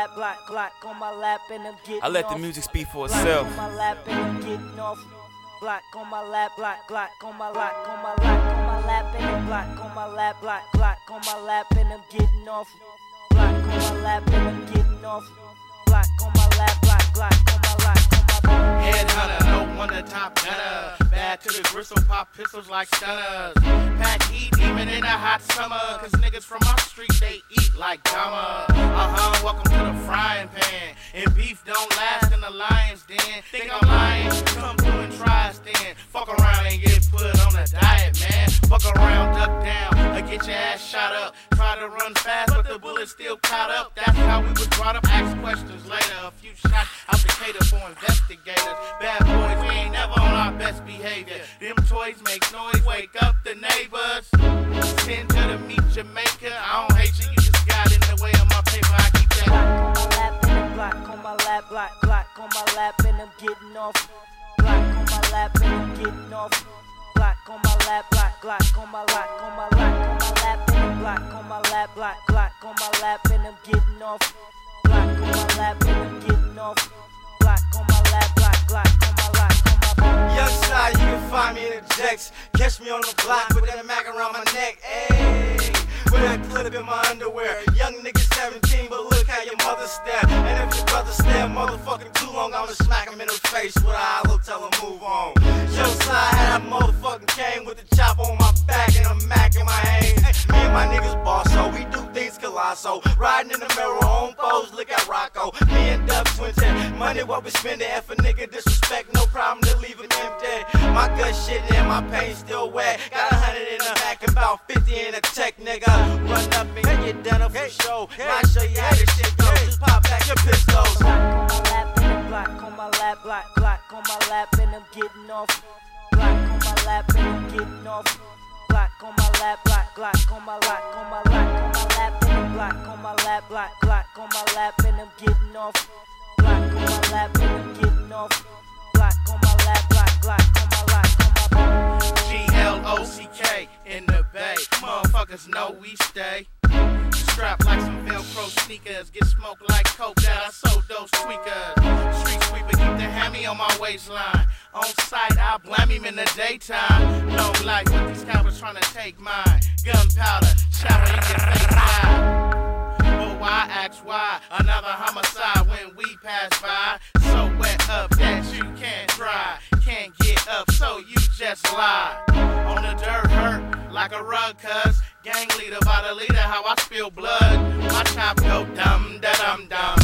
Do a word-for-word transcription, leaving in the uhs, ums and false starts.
lap, black Glock on my lap, and I'm getting off. I let the music speak for itself. Black on my lap, and I'm getting off. Black on my lap, black Glock on my lap, on my lap, on my lap, and I'm black on my lap, black Glock on my lap, and I'm getting off. Black on my lap, and I'm getting off. Black on my lap, black Glock on my lap, on my lap. Head hunter, no wonder top gunner. Bad to the gristle, pop pistols like stunners. Pack heat even in the hot summer. Cause niggas from our street, they eat like Dama. Uh-huh, welcome to the frying pan. And beef don't last in the lion's den. Think I'm lying? Come through and try us then. Fuck around and get put on a diet, man. Fuck around, duck down, or get your ass shot up. Try to run fast, but the bullet's still caught up. That's how we was brought up. Ask questions later. A few shots out the cater for investigators. Bad boys, we ain't never on our best behavior. Them toys make noise, wake up the neighbors. Send to the meet Jamaica. I don't hate you, you just got in the way of my paper. I keep that. Black on my lap, black Glock on my lap, and I'm getting off. Black on my lap, and I'm getting off. Black on my lap, black Glock on my lap, on my lap, on my lap, and I'm black on my lap, black Glock on my lap, and I'm getting off. Black on my lap, and I'm getting off. Black on my lap, black Glock on my lap, on my lap. Young side, you can find me in the Jex. Catch me on the block with that Mac around my neck. Ayy, with that clip in my underwear. Young nigga seventeen, but look how your mother stare. And if your brother stare motherfucking too long, I'ma smack him in the face with a hollow, tell him move on. Young side had that motherfucking cane with the chop on my back and a Mac in my hands. Me and my niggas boss, so we do things colossal. Riding in the mirror on foes, look at Rocco. Me and Dub twin money what we spending. If a nigga disrespect, no problem to leave him empty. My gut shit and my pain still wet. Got a hundred in the back, about fifty in a tech, nigga. Run up and get done up for show. I'll show you how this shit goes. Just pop back your pistols. Black on my lap, black Glock on my lap, and I'm getting off. Black on my lap, and I'm getting off. Black on my lap, black Glock on my lap, on my lap, on my lap, and I'm black on my lap, black Glock on my lap, and I'm getting off. Black on my lap, and I'm getting off. Black on my lap, black Glock on my lap, on my lap. G L O C K in the bay. Motherfuckers know we stay. Strapped like some Velcro sneakers. Get smoked like coke that I sold those tweakers. Street sweeper, keep the hammy on my waistline. On sight, I blam him in the daytime. No life, but these cowards trying to take mine. Gunpowder, shower in your face now. But why ask why? Another homicide when we pass by. So wet up that you can't dry. Can't get up, so you just lie. On the dirt hurt like a rug, cuz gang leader by the leader, how I spill blood. My chop go dum da dum dum.